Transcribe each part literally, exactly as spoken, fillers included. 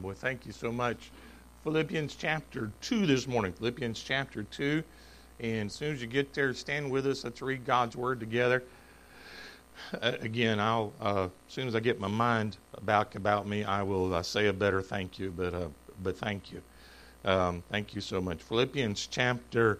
Boy, thank you so much. Philippians chapter two this morning. Philippians chapter two. And as soon as you get there, stand with us. Let's read God's Word together. Uh, again, I'll uh, as soon as I get my mind back about me, I will uh, say a better thank you. But uh, but thank you, um, thank you so much. Philippians chapter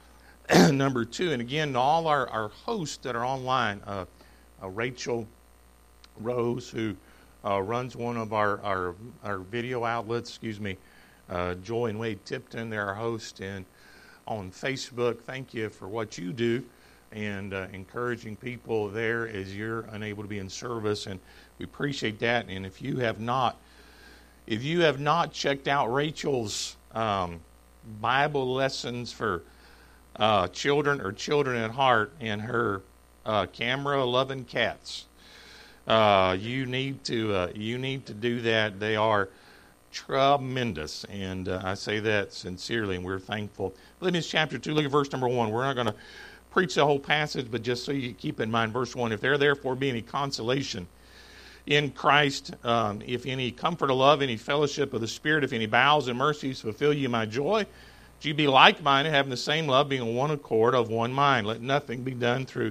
number two. And again, all our, our hosts that are online, uh, uh, Rachel Rose, who uh, runs one of our, our our video outlets. Excuse me, uh, Joy and Wade Tipton. They're our host and on Facebook. Thank you for what you do and uh, encouraging people there as you're unable to be in service, and we appreciate that. And if you have not, if you have not checked out Rachel's um, Bible lessons for uh, children or children at heart and her uh, camera loving cats, uh, you need to uh, you need to do that. They are tremendous, and uh, I say that sincerely, and we're thankful. Philippians chapter two, look at verse number one. We're not going to preach the whole passage, but just so you keep in mind, verse one, if there therefore be any consolation in Christ, um, if any comfort of love, any fellowship of the Spirit, if any bowels and mercies fulfill you my joy, that you be like-minded, having the same love, being in one accord, of one mind. Let nothing be done through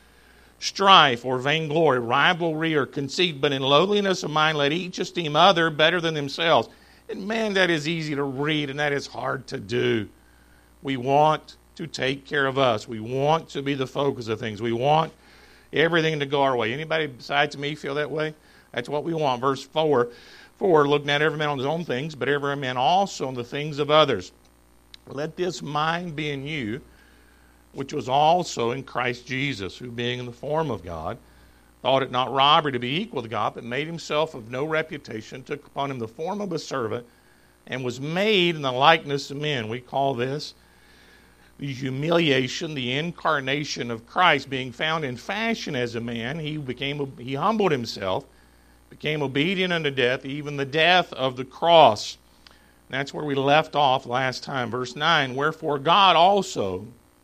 strife or vainglory, rivalry or conceit, but in lowliness of mind let each esteem other better than themselves. And man, that is easy to read and that is hard to do. We want to take care of us. We want to be the focus of things. We want everything to go our way. Anybody besides me feel that way? That's what we want. Verse four, four, looking at every man on his own things, but every man also on the things of others. Let this mind be in you, which was also in Christ Jesus, who being in the form of God, thought it not robbery to be equal to God, but made himself of no reputation, took upon him the form of a servant, and was made in the likeness of men. We call this the humiliation, the incarnation of Christ. Being found in fashion as a man, he became he humbled himself, became obedient unto death, even the death of the cross. And that's where we left off last time. Verse nine, wherefore God also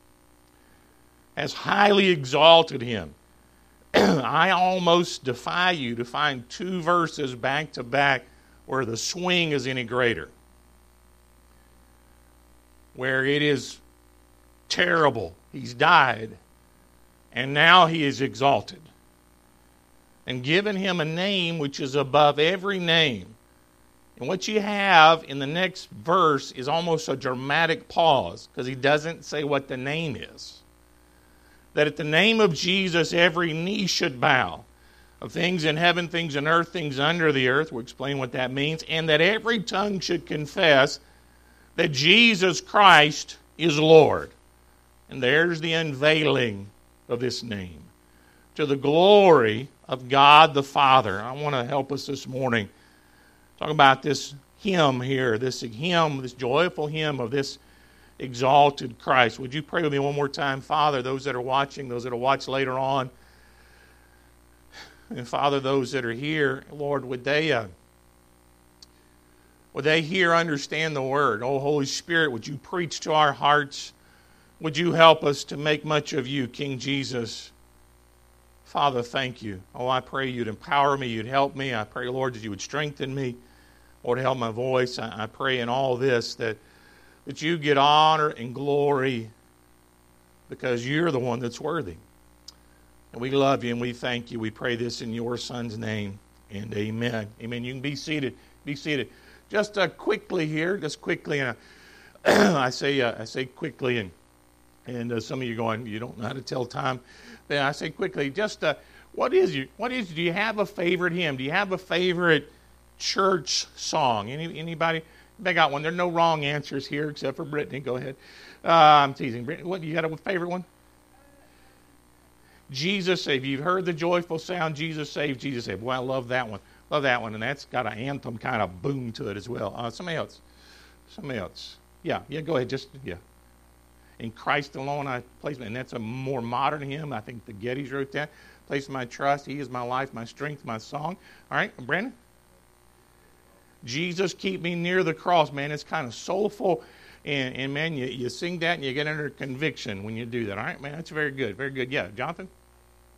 has highly exalted him. I almost defy you to find two verses back to back where the swing is any greater, where it is terrible. He's died, and now he is exalted, and given him a name which is above every name. And what you have in the next verse is almost a dramatic pause, because he doesn't say what the name is. That at the name of Jesus, every knee should bow, of things in heaven, things in earth, things under the earth. We'll explain what that means. And that every tongue should confess that Jesus Christ is Lord. And there's the unveiling of this name, to the glory of God the Father. I want to help us this morning talk about this hymn here, this hymn, this joyful hymn of this exalted Christ. Would you pray with me one more time? Father, those that are watching, those that will watch later on, and Father, those that are here, Lord, would they uh, would they hear, understand the Word? Oh, Holy Spirit, would you preach to our hearts? Would you help us to make much of you, King Jesus? Father, thank you. Oh, I pray you'd empower me, you'd help me. I pray, Lord, that you would strengthen me. Lord, help my voice. I, I pray in all this that that you get honor and glory because you're the one that's worthy. And we love you and we thank you. We pray this in your Son's name. And amen. Amen. You can be seated. Be seated. Just uh, quickly here, just quickly. Uh, I say uh, I say quickly, and and uh, some of you are going, you don't know how to tell time. But I say quickly, just uh, what is you? What is? Do you have a favorite hymn? Do you have a favorite church song? Any anybody? They got one. There are no wrong answers here except for Brittany. Go ahead. Uh, I'm teasing. Brittany, what, you got a favorite one? Jesus Save. You've heard the joyful sound, Jesus Save, Jesus Save. Well, I love that one. Love that one. And that's got an anthem kind of boom to it as well. Uh, somebody else. Somebody else. Yeah, yeah, go ahead. Just, yeah. In Christ alone I place me. And that's a more modern hymn. I think the Gettys wrote that. Place my trust. He is my life, my strength, my song. All right, Brandon? Jesus, keep me near the cross, man. It's kind of soulful. And, and man, you, you sing that and you get under conviction when you do that. All right, man, that's very good. Very good. Yeah, Jonathan?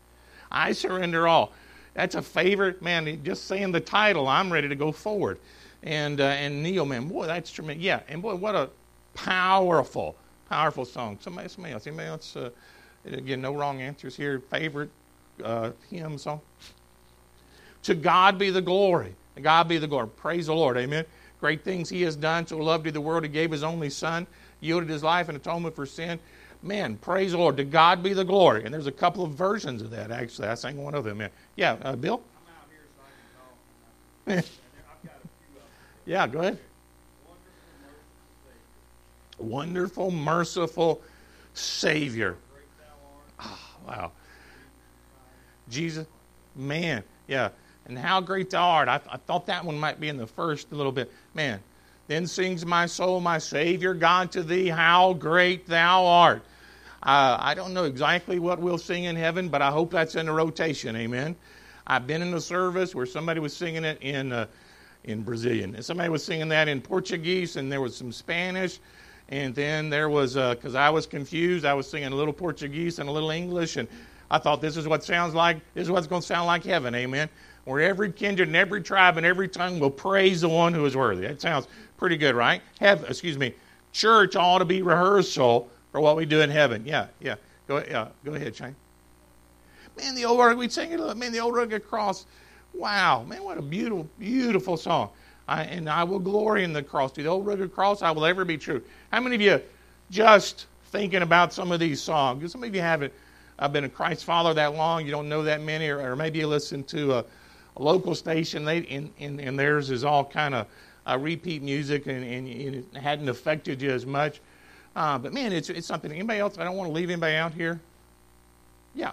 I surrender all. That's a favorite, man. Just saying the title, I'm ready to go forward. And uh, and Neil, man, boy, that's tremendous. Yeah, and boy, what a powerful, powerful song. Somebody, somebody else, anybody else? Uh, again, no wrong answers here. Favorite uh, hymn song? To God be the glory. To God be the glory. Praise the Lord. Amen. Great things He has done. So loved He the world, He gave His only Son, yielded His life in atonement for sin. Man, praise the Lord. To God be the glory. And there's a couple of versions of that, actually. I sang one of them. Yeah, yeah uh, Bill? I'm out here so I can talk. I've got a few of them. Yeah, go ahead. Wonderful, merciful Savior. Wonderful, merciful Savior. Great thou art. Oh, wow. Jesus, man, yeah. And how great thou art. I, I thought that one might be in the first a little bit. Man, then sings my soul, my Savior God to thee, how great thou art. Uh, I don't know exactly what we'll sing in heaven, but I hope that's in the rotation, amen. I've been in a service where somebody was singing it in uh, in Brazilian, and somebody was singing that in Portuguese, and there was some Spanish, and then there was, because uh, I was confused, I was singing a little Portuguese and a little English, and I thought this is what sounds like, this is what's going to sound like heaven, amen, where every kindred and every tribe and every tongue will praise the one who is worthy. That sounds pretty good, right? Have, excuse me, church ought to be rehearsal for what we do in heaven. Yeah, yeah. Go, uh, go ahead, Shane. Man, the old rugged, we sing it, man, the old rugged cross. Wow, man, what a beautiful, beautiful song. I, and I will glory in the cross. To the old rugged cross, I will ever be true. How many of you just thinking about some of these songs? Some of you haven't uh, been a Christ follower that long. You don't know that many. Or, or maybe you listen to a, a local station, they, and, and, and theirs is all kind of uh, repeat music, and, and it hadn't affected you as much. Uh, but, man, it's, it's something. Anybody else? I don't want to leave anybody out here. Yeah.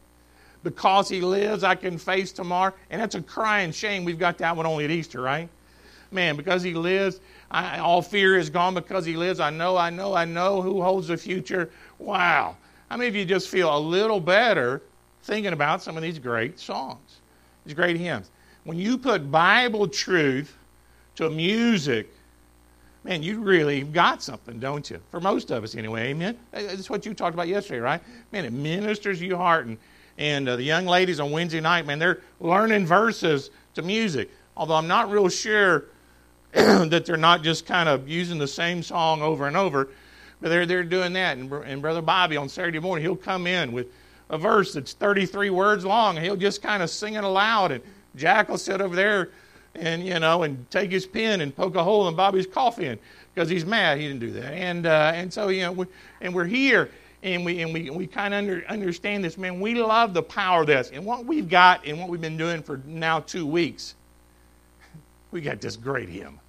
Because He lives, I can face tomorrow. And that's a crying shame. We've got that one only at Easter, right? Man, because He lives, I, all fear is gone because He lives. I know, I know, I know who holds the future. Wow. How many of you just feel a little better thinking about some of these great songs, these great hymns? When you put Bible truth to music, man, you really got something, don't you? For most of us anyway, amen? That's what you talked about yesterday, right? Man, it ministers your heart. And And uh, the young ladies on Wednesday night, man, they're learning verses to music. Although I'm not real sure that they're not just kind of using the same song over and over, but they're they're doing that. And, and Brother Bobby on Saturday morning, he'll come in with a verse that's thirty-three words long, and he'll just kind of sing it aloud. And Jack will sit over there and you know and take his pen and poke a hole in Bobby's coffee in because he's mad he didn't do that. And uh, and so you know, we, and we're here. And we and we we kind of under, understand this, man. We love the power of this, and what we've got, and what we've been doing for now two weeks. We got this great hymn.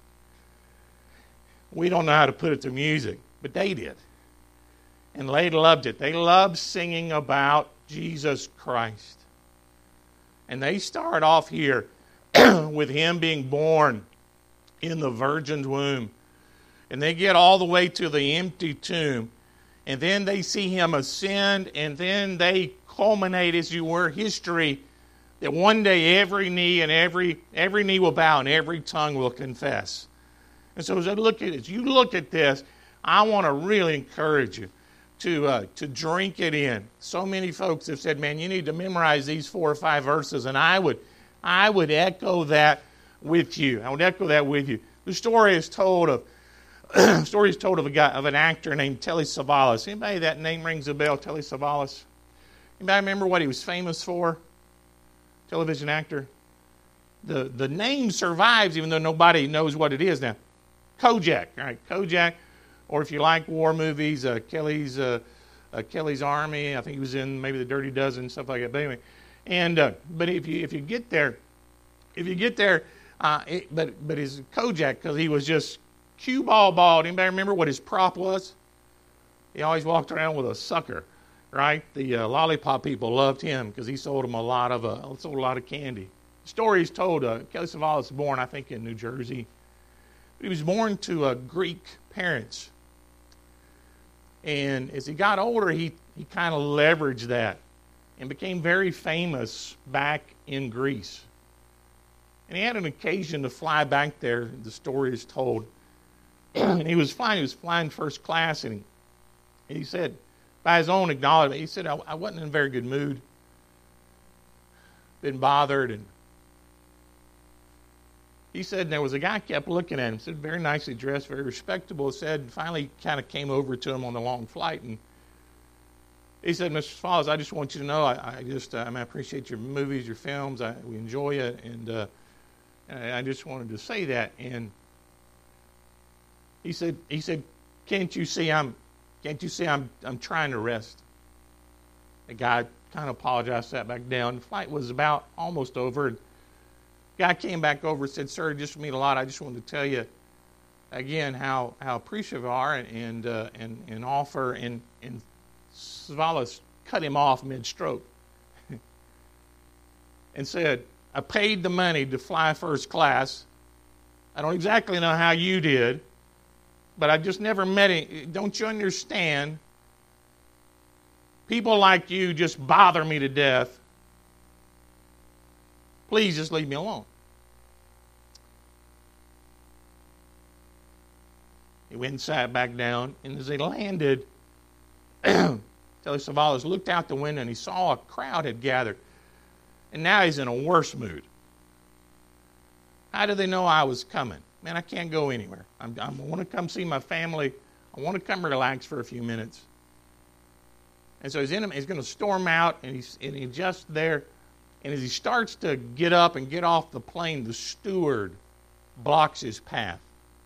We don't know how to put it to music, but they did, and they loved it. They loved singing about Jesus Christ, and they start off here with Him being born in the Virgin's womb, and they get all the way to the empty tomb. And then they see Him ascend, and then they culminate, as you were, history, that one day every knee and every every knee will bow and every tongue will confess. And so as I look at it, as you look at this, I want to really encourage you to uh, to drink it in. So many folks have said, "Man, you need to memorize these four or five verses," and I would I would echo that with you. I would echo that with you. The story is told of. Story is told of a guy, of an actor named Telly Savalas. Anybody that name rings a bell? Telly Savalas. Anybody remember what he was famous for? Television actor. The the name survives even though nobody knows what it is now. Kojak, all right, Kojak, or if you like war movies, uh, Kelly's uh, uh, Kelly's Army. I think he was in maybe The Dirty Dozen, stuff like that. But anyway, and uh, but if you if you get there, if you get there, uh, it, but but his Kojak because he was just cue ball bald. Anybody remember what his prop was? He always walked around with a sucker, right? The uh, lollipop people loved him because he sold them a lot of uh, sold a lot of candy. The story is told. Uh, Telly Savalas was born, I think, in New Jersey. But he was born to uh, Greek parents, and as he got older, he he kind of leveraged that and became very famous back in Greece. And he had an occasion to fly back there. The story is told. And he was flying, he was flying first class, and he, he said, by his own acknowledgement, he said, I, I wasn't in a very good mood, been bothered, and he said, and there was a guy kept looking at him, said, very nicely dressed, very respectable, said, finally kind of came over to him on the long flight, and he said, Mister Savalas, I just want you to know, I, I just, uh, I, mean, I appreciate your movies, your films, I, we enjoy it, and uh, I just wanted to say that. And he said, he said, can't you see I'm, can't you see I'm, I'm trying to rest? The guy kind of apologized, sat back down. The flight was about almost over. The guy came back over and said, sir, it just means a lot. I just wanted to tell you again how, how appreciative we are, and and, uh, and and offer. And and Savalas cut him off mid-stroke and said, I paid the money to fly first class. I don't exactly know how you did, but I just never met him. Don't you understand? People like you just bother me to death. Please just leave me alone. He went and sat back down, and as they landed, Telly Savalas looked out the window and he saw a crowd had gathered. And now he's in a worse mood. How did they know I was coming? Man, I can't go anywhere. I'm, I want to come see my family. I want to come relax for a few minutes. And so he's in. He's going to storm out, and he's, and he's just there. And as he starts to get up and get off the plane, the steward blocks his path.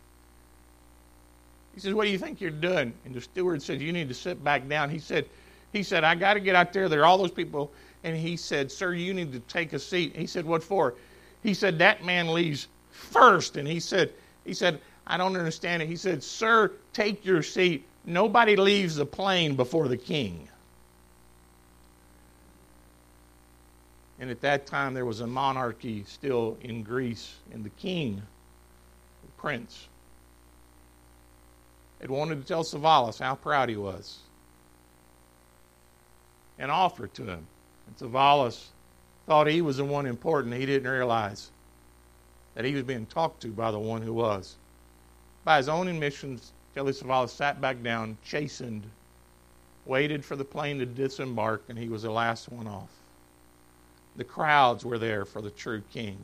He says, what do you think you're doing? And the steward said, you need to sit back down. He said, he said, I got to get out there. There are all those people. And he said, sir, you need to take a seat. He said, what for? He said, that man leaves first. And he said, he said, I don't understand it. He said, sir, take your seat. Nobody leaves the plane before the king. And at that time, there was a monarchy still in Greece, and the king, the prince, had wanted to tell Savalas how proud he was and offer it to him. And Savalas thought he was the one important. He didn't realize that he was being talked to by the one who was. By his own admissions, Telly Savalas sat back down, chastened, waited for the plane to disembark, and he was the last one off. The crowds were there for the true king.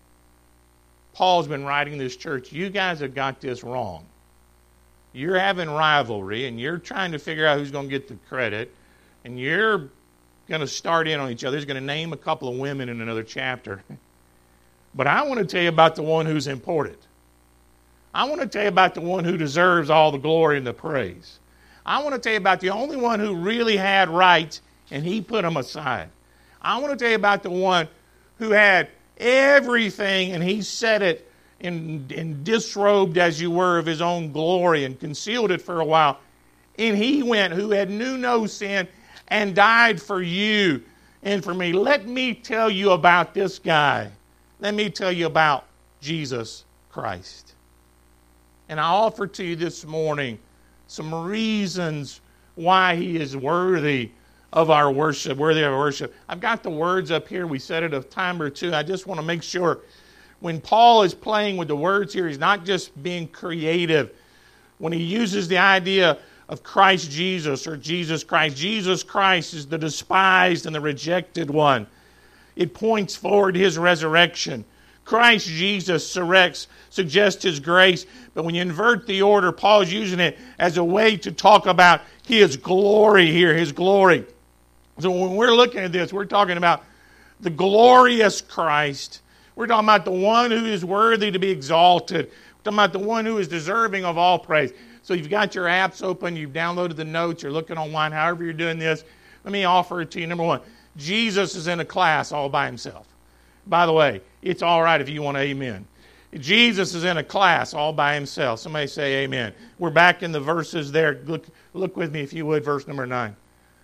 Paul's been writing this church, you guys have got this wrong. You're having rivalry, and you're trying to figure out who's going to get the credit, and you're going to start in on each other. He's going to name a couple of women in another chapter. But I want to tell you about the one who's important. I want to tell you about the one who deserves all the glory and the praise. I want to tell you about the only one who really had rights, and he put them aside. I want to tell you about the one who had everything, and he set it and, and disrobed, as you were, of his own glory and concealed it for a while. And he went, who had knew no sin, and died for you and for me. Let me tell you about this guy. Let me tell you about Jesus Christ. And I offer to you this morning some reasons why he is worthy of our worship, worthy of our worship. I've got the words up here. We said it a time or two. I just want to make sure when Paul is playing with the words here, he's not just being creative. When he uses the idea of Christ Jesus or Jesus Christ, Jesus Christ is the despised and the rejected one. It points forward to his resurrection. Christ Jesus suggests his grace, but when you invert the order, Paul's using it as a way to talk about his glory here, his glory. So when we're looking at this, we're talking about the glorious Christ. We're talking about the one who is worthy to be exalted. We're talking about the one who is deserving of all praise. So you've got your apps open, you've downloaded the notes, you're looking online, however you're doing this. Let me offer it to you. Number one, Jesus is in a class all by himself. By the way, it's all right if you want to amen. Jesus is in a class all by himself. Somebody say amen. We're back in the verses there. Look, look with me if you would, verse number nine.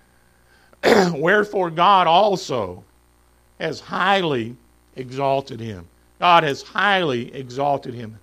Wherefore God also has highly exalted him. God has highly exalted him.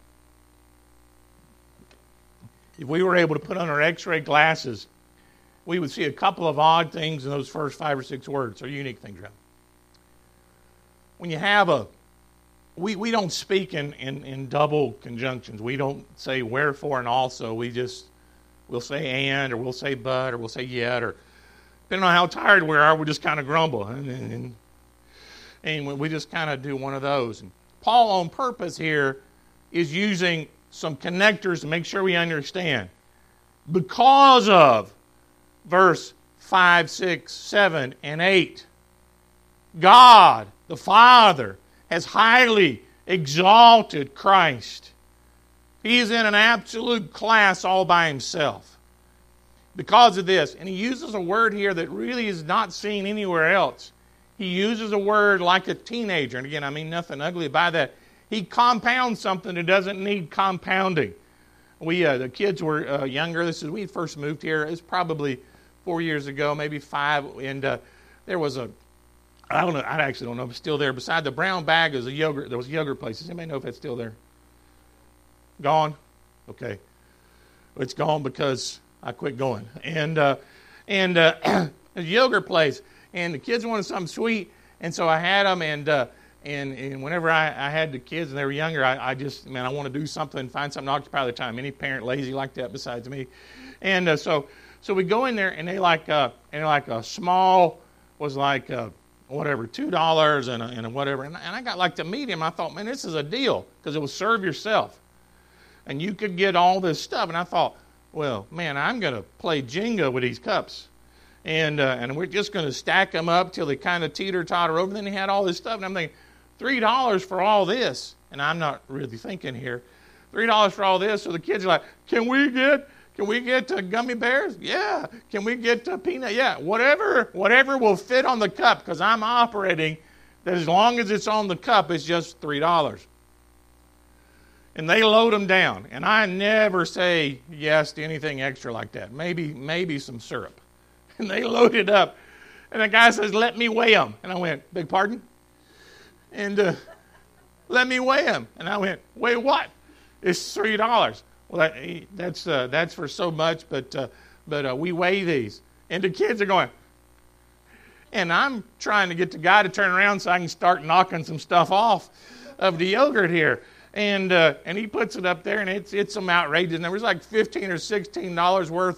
If we were able to put on our x-ray glasses, we would see a couple of odd things in those first five or six words, or unique things. When you have a, we, we don't speak in, in, in double conjunctions. We don't say wherefore and also. We just, we'll say and, or we'll say but, or we'll say yet, or depending on how tired we are, we just kind of grumble. And, and, and we just kind of do one of those. And Paul on purpose here is using some connectors to make sure we understand. Because of verse five, six, seven, and eight, God, the Father, has highly exalted Christ. He is in an absolute class all by himself. Because of this, and he uses a word here that really is not seen anywhere else. He uses a word like a teenager. And again, I mean nothing ugly by that. He compounds something that doesn't need compounding. We, uh, the kids were uh, younger. This is we first moved here. It was probably four years ago, maybe five. And uh, there was a, I don't know, I actually don't know if it's still there. Beside the brown bag is a yogurt. There was a yogurt place. Does anybody know if that's still there? Gone? Okay. It's gone because I quit going. And uh, and uh, a yogurt place. And the kids wanted something sweet. And so I had them. And uh, and, and whenever I, I had the kids and they were younger, I, I just, man, I want to do something, find something to occupy the time. Any parent lazy like that besides me. And uh, so so we go in there and they like, uh, and they're like a small was like, uh, whatever, two dollars and a, and a whatever. And, and I got like the medium. I thought, man, this is a deal because it will serve yourself. And you could get all this stuff. And I thought, well, man, I'm going to play Jenga with these cups. And uh, and we're just going to stack them up till they kind of teeter-totter over. And then he had all this stuff. And I'm thinking, three dollars for all this. And I'm not really thinking here. three dollars for all this. So the kids are like, can we get... Can we get uh, gummy bears? Yeah. Can we get uh, peanut? Yeah. Whatever, whatever will fit on the cup, because I'm operating that as long as it's on the cup, it's just three dollars. And they load them down, and I never say yes to anything extra like that. Maybe, maybe some syrup. And they load it up, and the guy says, "Let me weigh them." And I went, "Beg pardon?" And uh, let me weigh them. And I went, "Weigh what?" It's three dollars. Well, that, that's uh, that's for so much, but uh, but uh, we weigh these, and the kids are going. And I'm trying to get the guy to turn around so I can start knocking some stuff off of the yogurt here, and uh, and he puts it up there, and it's it's some outrageous. And there was like fifteen or sixteen dollars worth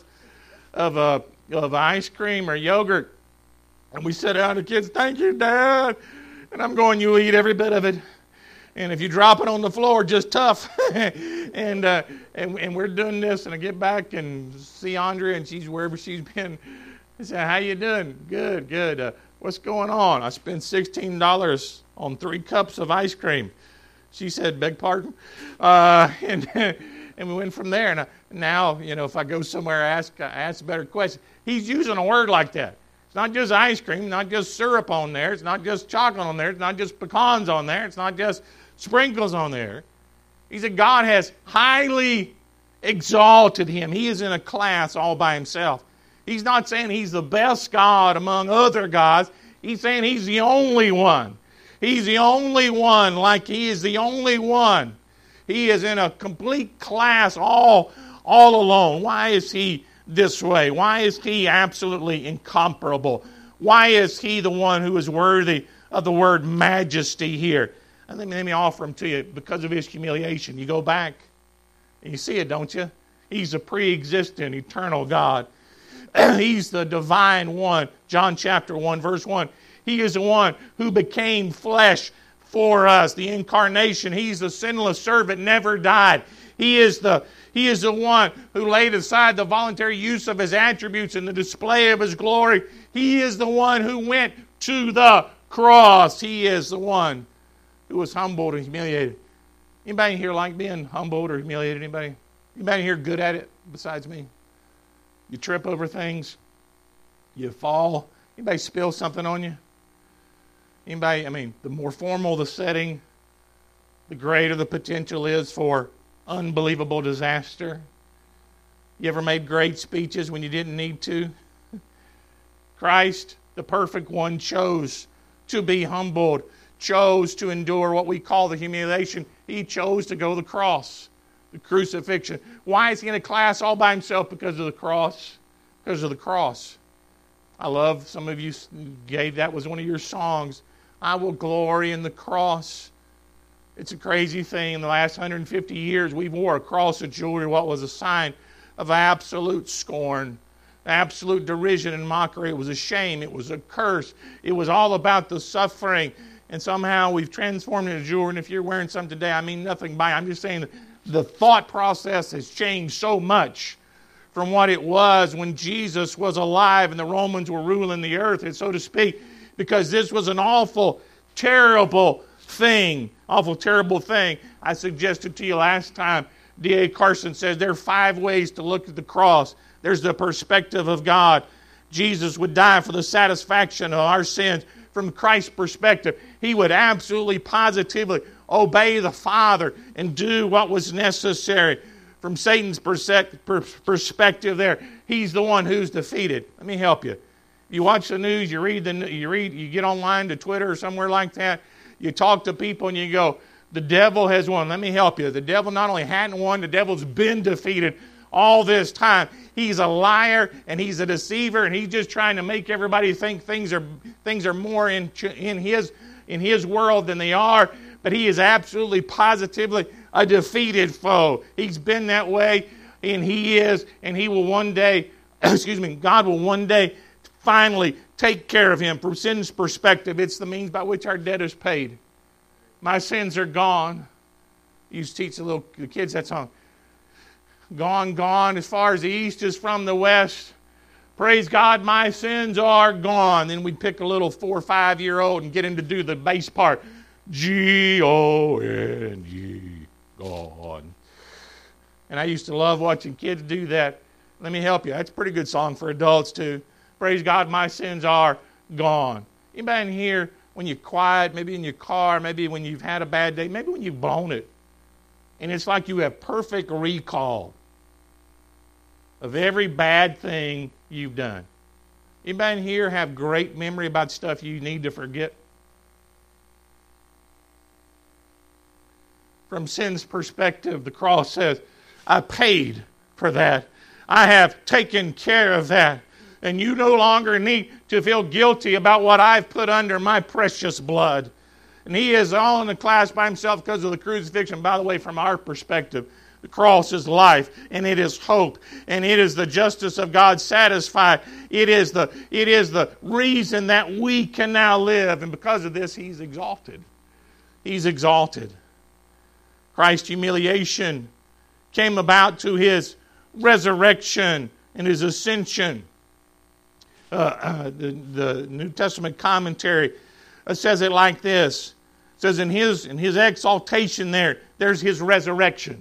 of uh, of ice cream or yogurt, and we sit down. The kids, "Thank you, Dad," and I'm going, "You eat every bit of it." And if you drop it on the floor, just tough. and, uh, and and we're doing this, and I get back and see Andrea, and she's wherever she's been. I said, "How you doing?" "Good, good. Uh, what's going on?" "I spent sixteen dollars on three cups of ice cream." She said, "Beg pardon?" Uh, and and we went from there. And uh, now, you know, if I go somewhere, I ask, I ask a better question. He's using a word like that. It's not just ice cream, not just syrup on there. It's not just chocolate on there. It's not just pecans on there. It's not just sprinkles on there. He said God has highly exalted him. He is in a class all by himself. He's not saying he's the best God among other gods. He's saying he's the only one. He's the only one, like he is the only one. He is in a complete class all, all alone. Why is he this way? Why is he absolutely incomparable? Why is he the one who is worthy of the word majesty here? And let me, let me offer him to you because of his humiliation. You go back and you see it, don't you? He's a pre-existent, eternal God. He's the divine one. John chapter one, verse one. He is the one who became flesh for us. The incarnation. He's the sinless servant, never died. He is the He is the one who laid aside the voluntary use of his attributes and the display of his glory. He is the one who went to the cross. He is the one who was humbled and humiliated. Anybody here like being humbled or humiliated? Anybody? Anybody here good at it besides me? You trip over things. You fall. Anybody spill something on you? Anybody, I mean, the more formal the setting, the greater the potential is for unbelievable disaster. You ever made great speeches when you didn't need to? Christ, the perfect one, chose to be humbled, chose to endure what we call the humiliation. He chose to go to the cross, the crucifixion. Why is he in a class all by himself? Because of the cross. Because of the cross. I love, some of you gave, that was one of your songs, "I will glory in the cross." It's a crazy thing. In the last one hundred fifty years, we wore a cross of jewelry, what was a sign of absolute scorn, absolute derision and mockery. It was a shame. It was a curse. It was all about the suffering and somehow we've transformed it into jewelry. And if you're wearing some today, I mean nothing by it. I'm just saying that the thought process has changed so much from what it was when Jesus was alive and the Romans were ruling the earth, and so to speak, because this was an awful, terrible thing. Awful, terrible thing. I suggested to you last time, D A Carson says there are five ways to look at the cross. There's the perspective of God. Jesus would die for the satisfaction of our sins. From Christ's perspective, He would absolutely, positively obey the Father and do what was necessary. From Satan's perspective there, he's the one who's defeated. Let me help you. You watch the news, you read, the, you read, you get online to Twitter or somewhere like that, you talk to people and you go, the devil has won. Let me help you. The devil not only hadn't won, the devil's been defeated all this time. He's a liar and he's a deceiver, and he's just trying to make everybody think things are things are more in in his in his world than they are. But he is absolutely, positively a defeated foe. He's been that way, and he is, and he will one day, excuse me, God will one day finally take care of him. From sin's perspective, it's the means by which our debt is paid. My sins are gone. You used to teach the little the kids that song. Gone, gone, as far as the east is from the west. Praise God, my sins are gone. Then we'd pick a little four or five-year-old and get him to do the bass part. G O N G, gone. And I used to love watching kids do that. Let me help you. That's a pretty good song for adults too. Praise God, my sins are gone. Anybody in here, when you're quiet, maybe in your car, maybe when you've had a bad day, maybe when you've blown it, and it's like you have perfect recall of every bad thing you've done. Anybody in here have great memory about stuff you need to forget? From sin's perspective, the cross says, I paid for that. I have taken care of that. And you no longer need to feel guilty about what I've put under my precious blood. And He is all in the class by Himself because of the crucifixion. By the way, from our perspective, the cross is life, and it is hope, and it is the justice of God satisfied. It is the, it is the reason that we can now live. And because of this, He's exalted. He's exalted. Christ's humiliation came about to His resurrection and His ascension. Uh, uh, the, the New Testament commentary uh, says it like this. It says in his, in his exaltation there, there's His resurrection.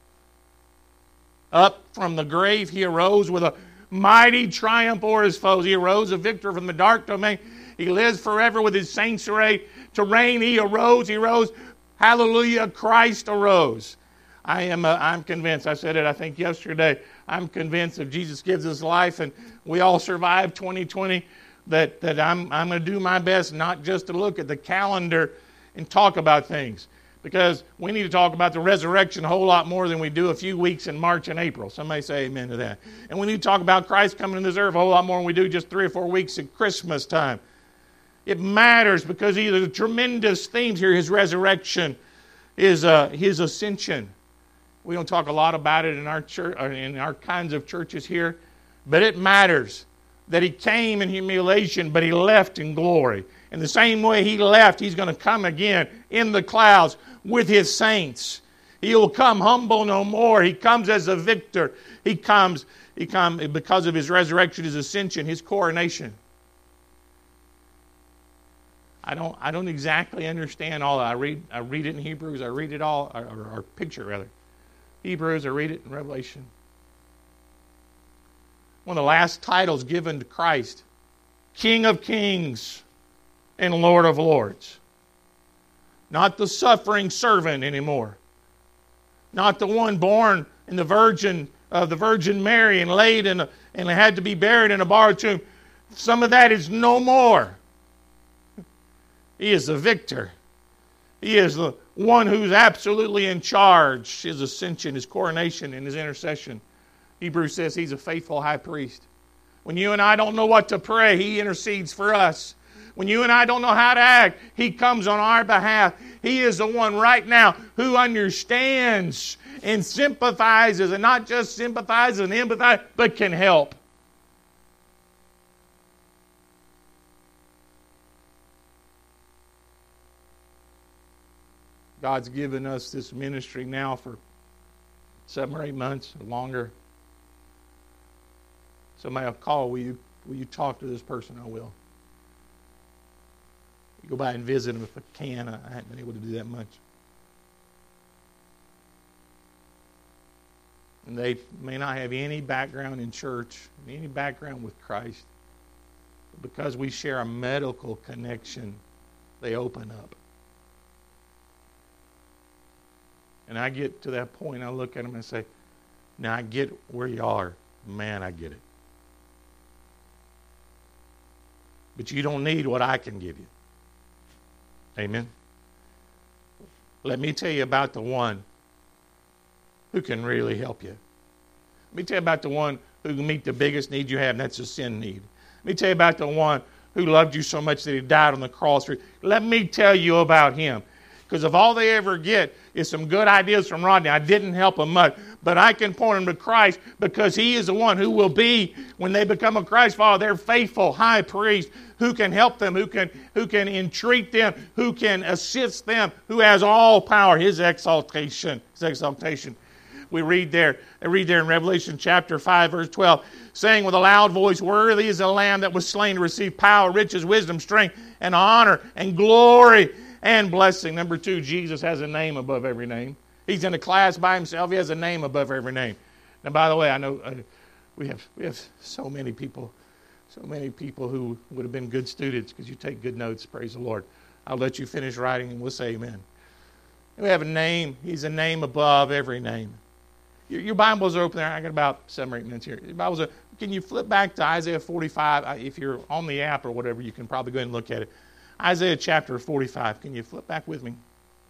Up from the grave He arose with a mighty triumph o'er His foes. He arose a victor from the dark domain. He lives forever with His saints arrayed to reign. He arose, He rose. Hallelujah, Christ arose. I am uh, I'm convinced, I said it I think yesterday, I'm convinced if Jesus gives us life and we all survive twenty twenty, that, that I'm, I'm going to do my best not just to look at the calendar and talk about things. Because we need to talk about the resurrection a whole lot more than we do a few weeks in March and April. Somebody say amen to that. And we need to talk about Christ coming to this earth a whole lot more than we do just three or four weeks at Christmas time. It matters because either the tremendous themes here, His resurrection, is uh, His ascension. We don't talk a lot about it in our church, in our kinds of churches here, but it matters that He came in humiliation, but He left in glory. In the same way He left, He's going to come again in the clouds with His saints. He will come humble no more. He comes as a victor. He comes, he comes because of His resurrection, His ascension, His coronation. I don't, I don't exactly understand all that. I read, I read it in Hebrews. I read it all, or, or, or picture rather. Hebrews, I read it in Revelation. One of the last titles given to Christ, King of Kings and Lord of Lords. Not the suffering servant anymore. Not the one born in the Virgin of uh, the Virgin Mary and laid in a, and had to be buried in a borrowed tomb. Some of that is no more. He is the victor. He is the one who's absolutely in charge. His ascension, His coronation, and His intercession. Hebrews says He's a faithful high priest. When you and I don't know what to pray, He intercedes for us. When you and I don't know how to act, He comes on our behalf. He is the one right now who understands and sympathizes, and not just sympathizes and empathizes, but can help. God's given us this ministry now for seven or eight months or longer. Somebody will call, will you, will you talk to this person? I will. You go by and visit them if I can. I haven't been able to do that much. And they may not have any background in church, any background with Christ. But because we share a medical connection, they open up. And I get to that point, I look at them and say, now I get where you are. Man, I get it. But you don't need what I can give you. Amen. Let me tell you about the one who can really help you. Let me tell you about the one who can meet the biggest need you have, and that's a sin need. Let me tell you about the one who loved you so much that he died on the cross. Let me tell you about him. Because if all they ever get is some good ideas from Rodney, I didn't help them much. But I can point them to Christ because he is the one who will be, when they become a Christ follower, their faithful high priest who can help them, who can, who can entreat them, who can assist them, who has all power, his exaltation. His exaltation. We read there, I read there in Revelation chapter five, verse twelve, saying with a loud voice, worthy is the Lamb that was slain to receive power, riches, wisdom, strength, and honor, and glory, and blessing. Number two, Jesus has a name above every name. He's in a class by himself. He has a name above every name. Now, by the way, I know uh, we have we have so many people, so many people who would have been good students because you take good notes. Praise the Lord. I'll let you finish writing and we'll say amen. We have a name. He's a name above every name. Your, your Bibles are open there. I got about seven or eight minutes here. Your Bibles are, can you flip back to Isaiah forty-five? If you're on the app or whatever, you can probably go ahead and look at it. Isaiah chapter forty-five. Can you flip back with me?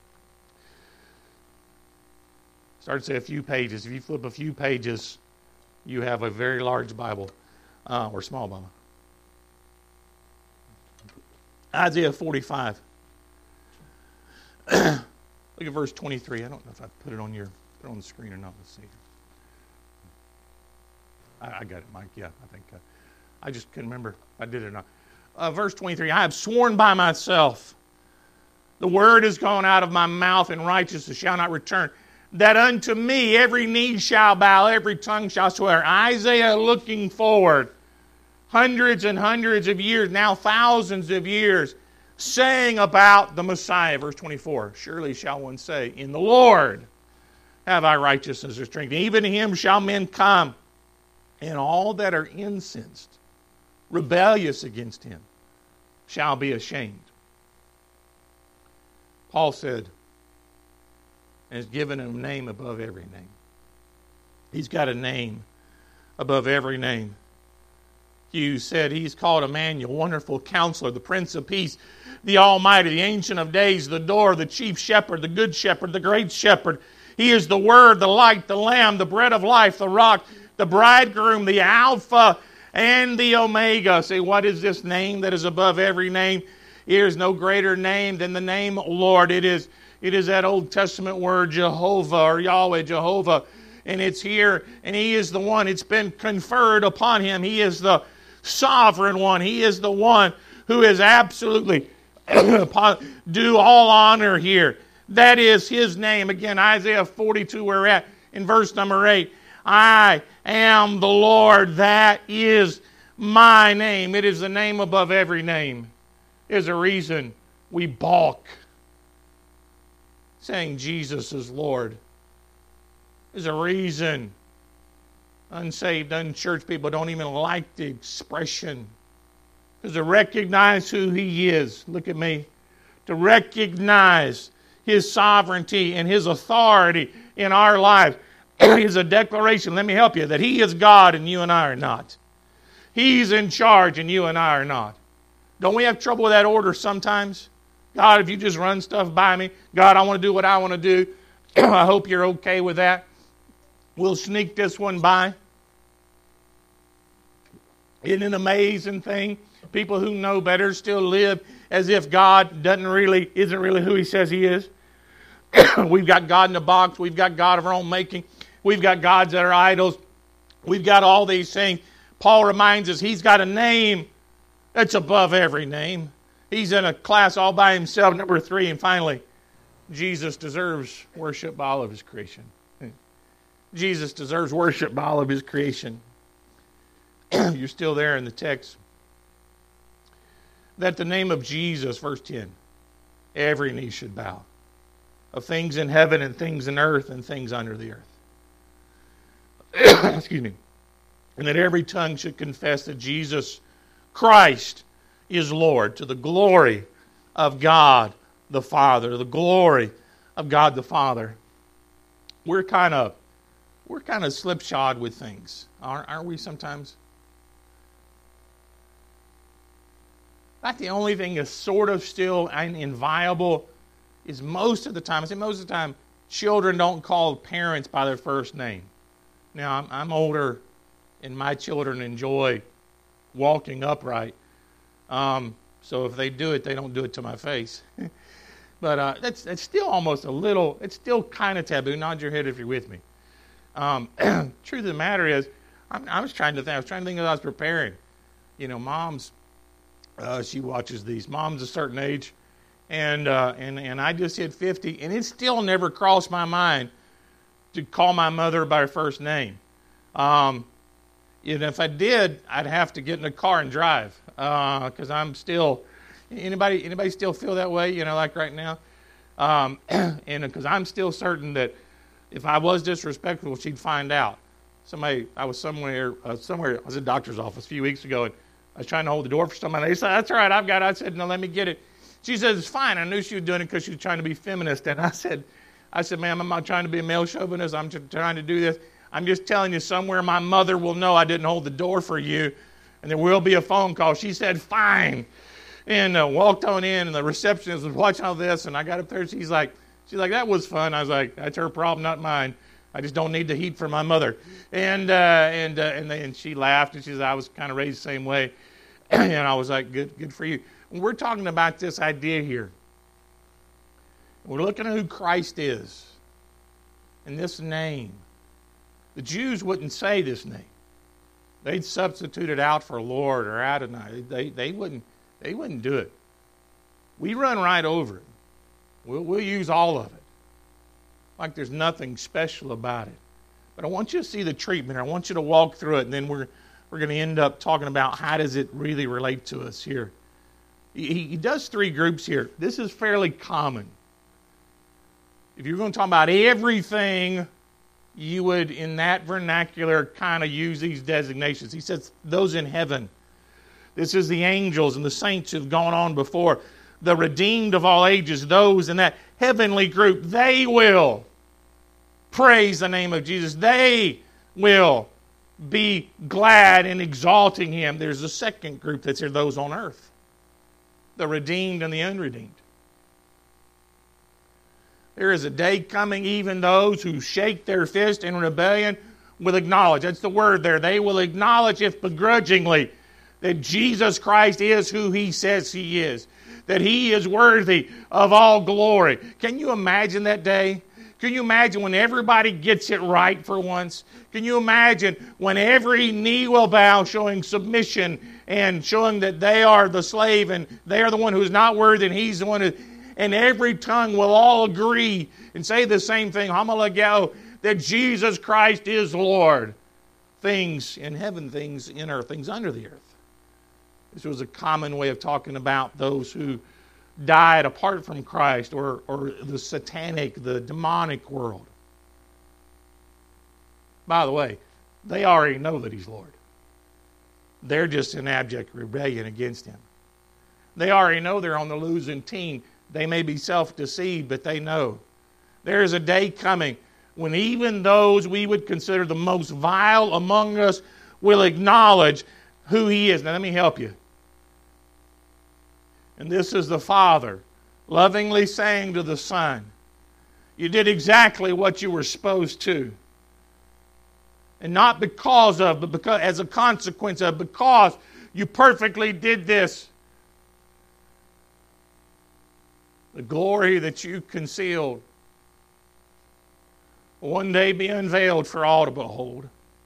Start to say a few pages. If you flip a few pages, you have a very large Bible uh, or small Bible. Isaiah forty-five. Look at verse twenty-three. I don't know if I put it on your put it on the screen or not. Let's see. I, I got it, Mike. Yeah, I think uh, I just couldn't remember if I did it or not. Uh, verse twenty-three. I have sworn by myself, the word is gone out of my mouth, and righteousness shall not return, that unto me every knee shall bow, every tongue shall swear. Isaiah looking forward, hundreds and hundreds of years, now thousands of years, saying about the Messiah. Verse twenty-four, surely shall one say, in the Lord have I righteousness or strength. Even to him shall men come, and all that are incensed, rebellious against him, shall be ashamed. Paul said, and has given him a name above every name. He's got a name above every name. Hughes said he's called Emmanuel, Wonderful Counselor, the Prince of Peace, the Almighty, the Ancient of Days, the Door, the Chief Shepherd, the Good Shepherd, the Great Shepherd. He is the Word, the Light, the Lamb, the Bread of Life, the Rock, the Bridegroom, the Alpha, and the Omega. Say, what is this name that is above every name? There is no greater name than the name Lord. It is, it is that Old Testament word Jehovah or Yahweh, Jehovah. And it's here, and He is the one. It's been conferred upon Him. He is the sovereign one. He is the one who is absolutely due all honor here. That is His name. Again, Isaiah forty-two, we're at in verse number eight. I am the Lord, that is my name. It is the name above every name. There's a reason we balk saying Jesus is Lord. There's a reason unsaved, unchurched people don't even like the expression. Because to recognize who He is, look at me, to recognize His sovereignty and His authority in our lives is a declaration, let me help you, that He is God and you and I are not. He's in charge and you and I are not. Don't we have trouble with that order sometimes? God, if you just run stuff by me, God, I want to do what I want to do. I hope you're okay with that. We'll sneak this one by. Isn't it an amazing thing? People who know better still live as if God doesn't really, isn't really who He says He is. We've got God in a box. We've got God of our own making. We've got gods that are idols. We've got all these things. Paul reminds us He's got a name that's above every name. He's in a class all by Himself. Number three, and finally, Jesus deserves worship by all of His creation. Jesus deserves worship by all of His creation. You're still there in the text. That the name of Jesus, verse ten, every knee should bow, of things in heaven and things in earth and things under the earth. Excuse me. And that every tongue should confess that Jesus Christ is Lord, to the glory of God the Father, the glory of God the Father. We're kind of we're kind of slipshod with things, aren't, aren't we sometimes? In fact, the only thing is sort of still inviolable is most of the time, I say most of the time, children don't call parents by their first name. Now, I'm, I'm older, and my children enjoy walking upright. Um, so if they do it, they don't do it to my face. But uh, that's that's still almost a little, it's still kind of taboo. Nod your head if you're with me. Um, truth of the matter is, I'm, I was trying to think, I was trying to think as I was preparing. You know, moms, uh, she watches these. Mom's a certain age, and uh, and and I just hit fifty, and it still never crossed my mind to call my mother by her first name. Um, and if I did, I'd have to get in a car and drive, because uh, I'm still. Anybody anybody still feel that way? You know, like right now, um, and because I'm still certain that if I was disrespectful, she'd find out. Somebody, I was somewhere, uh, somewhere. I was in a doctor's office a few weeks ago, and I was trying to hold the door for somebody. They said, "That's all right, I've got it." I said, "No, let me get it." She said, "It's fine." I knew she was doing it because she was trying to be feminist, and I said, "I said, ma'am, I'm not trying to be a male chauvinist. I'm just trying to do this. I'm just telling you, somewhere my mother will know I didn't hold the door for you, and there will be a phone call." She said, "Fine." And uh, walked on in, and the receptionist was watching all this, and I got up there, and she's like, she's like, "That was fun." I was like, "That's her problem, not mine. I just don't need the heat from my mother." And uh, and uh, and, they, and she laughed, and she said, "I was kind of raised the same way." And I was like, "Good, good for you." We're talking about this idea here. We're looking at who Christ is, and this name. The Jews wouldn't say this name. They'd substitute it out for Lord or Adonai. They they wouldn't. They wouldn't do it. We run right over it. We'll, we'll use all of it. Like there's nothing special about it. But I want you to see the treatment. I want you to walk through it, and then we're we're going to end up talking about how does it really relate to us here. He, he does three groups here. This is fairly common. If you're going to talk about everything, you would, in that vernacular, kind of use these designations. He says those in heaven. This is the angels and the saints who've gone on before. The redeemed of all ages, those in that heavenly group, they will praise the name of Jesus. They will be glad in exalting Him. There's a second group that's here, those on earth. The redeemed and the unredeemed. There is a day coming, even those who shake their fist in rebellion will acknowledge. That's the word there. They will acknowledge, if begrudgingly, that Jesus Christ is who He says He is. That He is worthy of all glory. Can you imagine that day? Can you imagine when everybody gets it right for once? Can you imagine when every knee will bow, showing submission and showing that they are the slave and they are the one who is not worthy and He's the one who... And every tongue will all agree and say the same thing, homologeo, that Jesus Christ is Lord. Things in heaven, things in earth, things under the earth. This was a common way of talking about those who died apart from Christ, or, or the satanic, the demonic world. By the way, they already know that He's Lord. They're just in abject rebellion against Him. They already know they're on the losing team. They may be self-deceived, but they know. There is a day coming when even those we would consider the most vile among us will acknowledge who He is. Now let me help you. And this is the Father lovingly saying to the Son, you did exactly what you were supposed to. And not because of, but because as a consequence of, because you perfectly did this. The glory that you concealed will one day be unveiled for all to behold.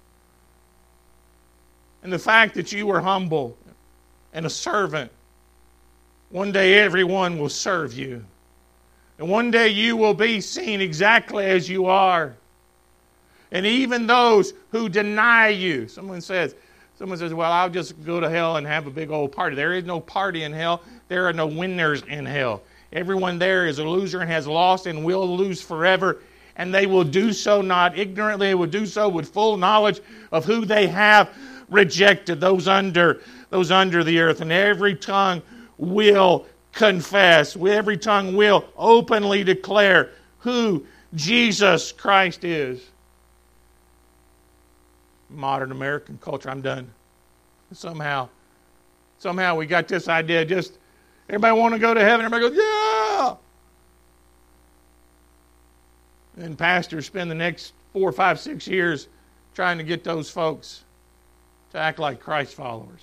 And the fact that you were humble and a servant, one day everyone will serve you. And one day you will be seen exactly as you are. And even those who deny you. Someone says, someone says, well, I'll just go to hell and have a big old party. There is no party in hell. There are no winners in hell. Everyone there is a loser and has lost and will lose forever. And they will do so not ignorantly. They will do so with full knowledge of who they have rejected, those under, those under the earth. And every tongue will confess. Every tongue will openly declare who Jesus Christ is. Modern American culture, I'm done. Somehow, somehow we got this idea, just everybody want to go to heaven, everybody goes, yeah! And pastors spend the next four, five, six years trying to get those folks to act like Christ followers.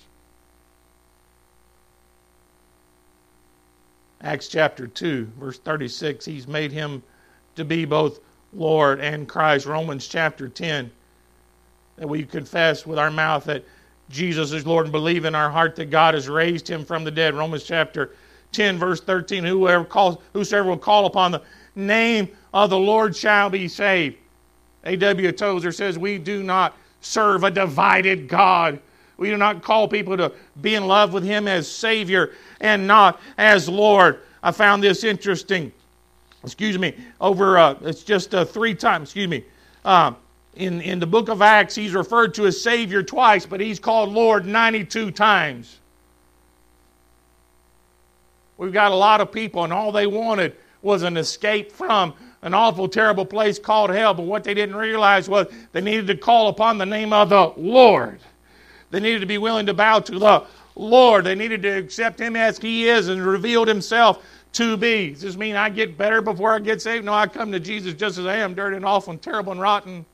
Acts chapter two, verse thirty-six, He's made Him to be both Lord and Christ. Romans chapter ten, that we confess with our mouth that Jesus is Lord and believe in our heart that God has raised Him from the dead. Romans chapter ten, verse thirteen, whoever calls, whosoever will call upon the name of the Lord shall be saved. A W Tozer says, we do not serve a divided God. We do not call people to be in love with Him as Savior and not as Lord. I found this interesting. Excuse me. Over, uh, it's just uh, three times, excuse me. Uh, in, in the book of Acts, He's referred to as Savior twice, but He's called Lord ninety-two times. We've got a lot of people, and all they wanted was an escape from an awful, terrible place called hell. But what they didn't realize was they needed to call upon the name of the Lord. They needed to be willing to bow to the Lord. They needed to accept Him as He is and revealed Himself to be. Does this mean I get better before I get saved? No, I come to Jesus just as I am, dirty and awful and terrible and rotten.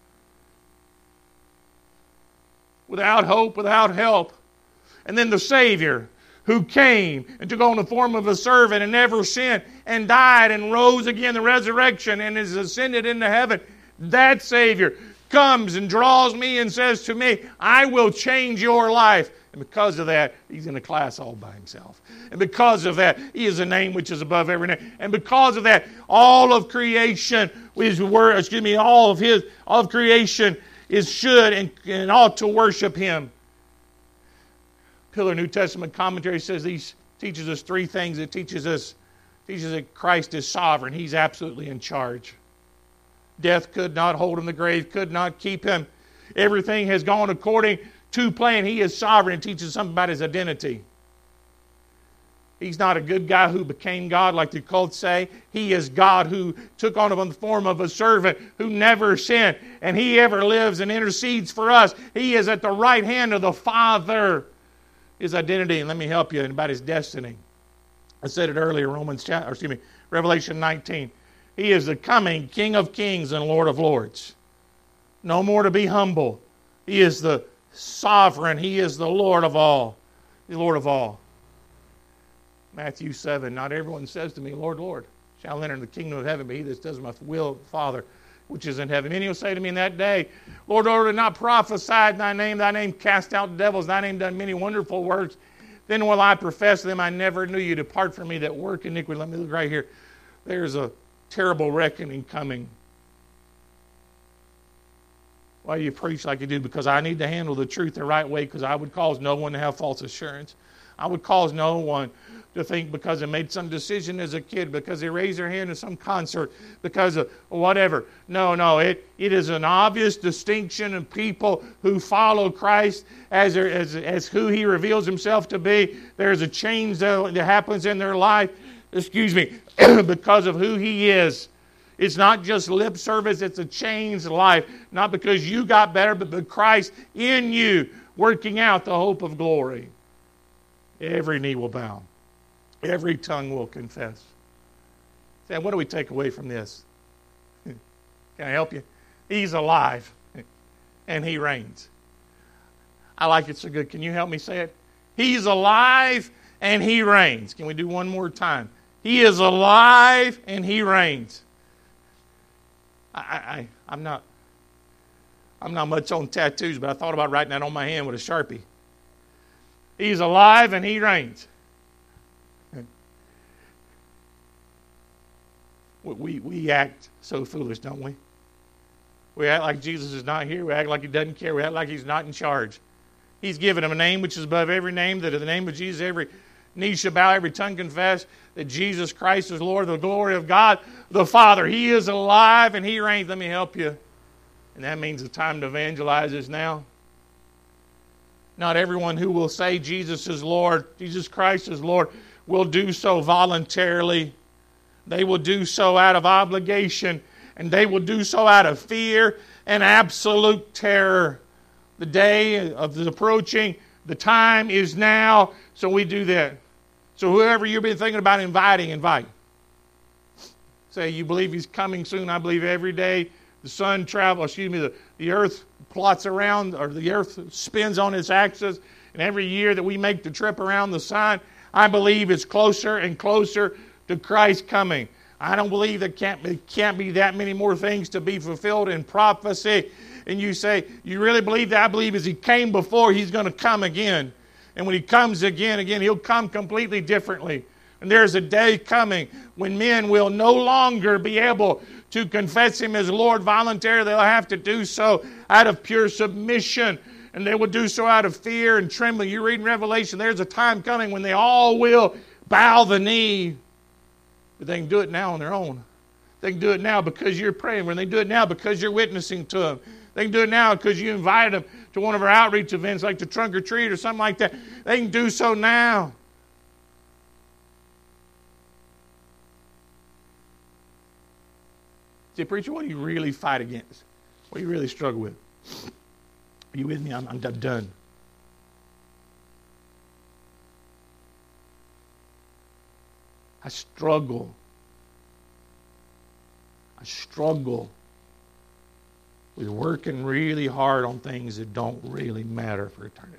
Without hope, without help. And then the Savior, who came and took on the form of a servant and never sinned and died and rose again, the resurrection, and is ascended into heaven. That Savior comes and draws me and says to me, I will change your life. And because of that, He's in a class all by Himself. And because of that, He is a name which is above every name. And because of that, all of creation is word, excuse me, all of His, all of creation is should and, and ought to worship Him. Pillar New Testament commentary says these teaches us three things. It teaches us teaches that Christ is sovereign. He's absolutely in charge. Death could not hold Him. The grave could not keep Him. Everything has gone according to plan. He is sovereign. It teaches something about His identity. He's not a good guy who became God like the cults say. He is God who took on Him in the form of a servant who never sinned. And He ever lives and intercedes for us. He is at the right hand of the Father. His identity, and let me help you about His destiny. I said it earlier, Romans chapter, or excuse me, Revelation nineteen. He is the coming King of Kings and Lord of Lords. No more to be humble. He is the sovereign. He is the Lord of all. The Lord of all. Matthew seven. Not everyone says to me, Lord, Lord, shall enter the kingdom of heaven, but he that does my will, Father, which is in heaven. Many will say to me in that day, Lord, Lord, did not prophesy in thy name, thy name cast out devils, thy name done many wonderful works. Then will I profess to them, I never knew you. Depart from me that work iniquity. Let me look right here. There's a terrible reckoning coming. Why do you preach like you do? Because I need to handle the truth the right way, because I would cause no one to have false assurance. I would cause no one to think because they made some decision as a kid, because they raised their hand in some concert, because of whatever. No, no, it, it is an obvious distinction of people who follow Christ as, as, as who He reveals Himself to be. There's a change that happens in their life, excuse me, because of who He is. It's not just lip service, it's a changed life. Not because you got better, but because Christ in you, working out the hope of glory. Every knee will bow. Every tongue will confess. Sam, what do we take away from this? Can I help you? He's alive, and He reigns. I like it so good. Can you help me say it? He's alive, and He reigns. Can we do one more time? He is alive, and He reigns. I, I, I'm not, I'm not much on tattoos, but I thought about writing that on my hand with a Sharpie. He's alive, and He reigns. We, we act so foolish, don't we? We act like Jesus is not here. We act like he doesn't care. We act like he's not in charge. He's given him a name which is above every name, that in the name of Jesus every knee shall bow, every tongue confess that Jesus Christ is Lord, the glory of God the Father. He is alive and he reigns. Let me help you. And that means the time to evangelize is now. Not everyone who will say Jesus is Lord, Jesus Christ is Lord, will do so voluntarily. They will do so out of obligation, and they will do so out of fear and absolute terror. The day of the approaching, the time is now, so we do that. So whoever you've been thinking about inviting, invite. Say, you believe he's coming soon. I believe every day the sun travels, excuse me, the, the earth plots around, or the earth spins on its axis, and every year that we make the trip around the sun, I believe it's closer and closer to Christ coming. I don't believe there can't be, can't be that many more things to be fulfilled in prophecy. And you say, you really believe that? I believe as he came before, he's going to come again. And when he comes again, again, he'll come completely differently. And there's a day coming when men will no longer be able to confess him as Lord voluntarily. They'll have to do so out of pure submission. And they will do so out of fear and trembling. You read in Revelation, there's a time coming when they all will bow the knee. But they can do it now on their own. They can do it now because you're praying. When they do it now because you're witnessing to them. They can do it now because you invited them to one of our outreach events like the Trunk or Treat or something like that. They can do so now. See, preacher, what do you really fight against? What do you really struggle with? Are you with me? I'm, I'm done. I struggle. I struggle with working really hard on things that don't really matter for eternity.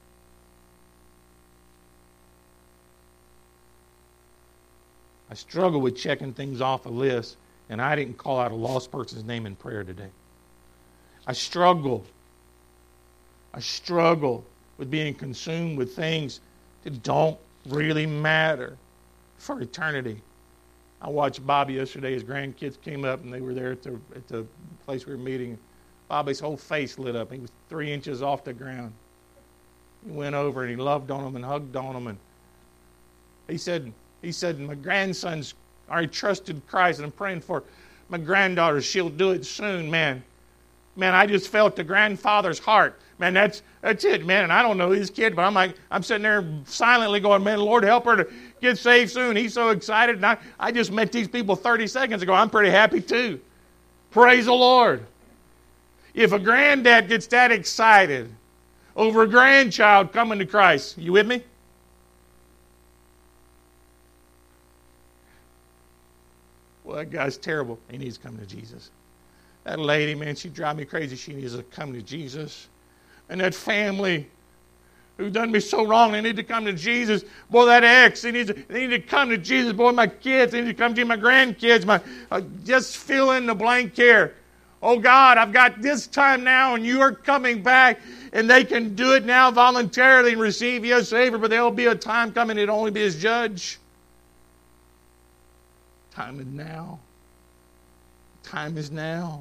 I struggle with checking things off a list, and I didn't call out a lost person's name in prayer today. I struggle. I struggle with being consumed with things that don't really matter for eternity. I watched Bobby yesterday. His grandkids came up, and they were there at the, at the place we were meeting. Bobby's whole face lit up. He was three inches off the ground. He went over, and he loved on them and hugged on them. And he said, he said, my grandson's already trusted Christ, and I'm praying for my granddaughter. She'll do it soon, man. Man, I just felt the grandfather's heart. Man, that's that's it, man. And I don't know his kid, but I'm like, I'm sitting there silently going, man, Lord, help her to get saved soon. He's so excited. And I, I just met these people thirty seconds ago. I'm pretty happy too. Praise the Lord. If a granddad gets that excited over a grandchild coming to Christ, you with me? Well, that guy's terrible. He needs to come to Jesus. That lady, man, she drives me crazy. She needs to come to Jesus. And that family who done me so wrong, they need to come to Jesus. Boy, that ex, they need to, they need to come to Jesus. Boy, my kids, they need to come to my grandkids. My, uh, just fill in the blank here. Oh, God, I've got this time now, and you are coming back. And they can do it now voluntarily and receive you as Savior, but there will be a time coming, it'll only be as judge. Time is now. Time is now.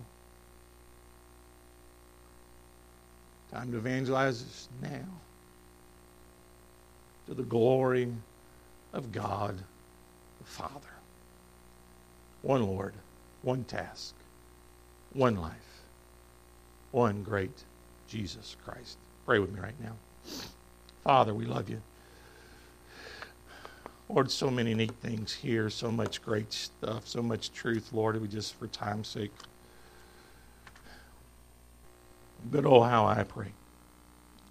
Time to evangelize is now. To the glory of God the Father. One Lord, one task, one life, one great Jesus Christ. Pray with me right now. Father, we love you. Lord, so many neat things here, so much great stuff, so much truth, Lord, we just, for time's sake. But oh, how I pray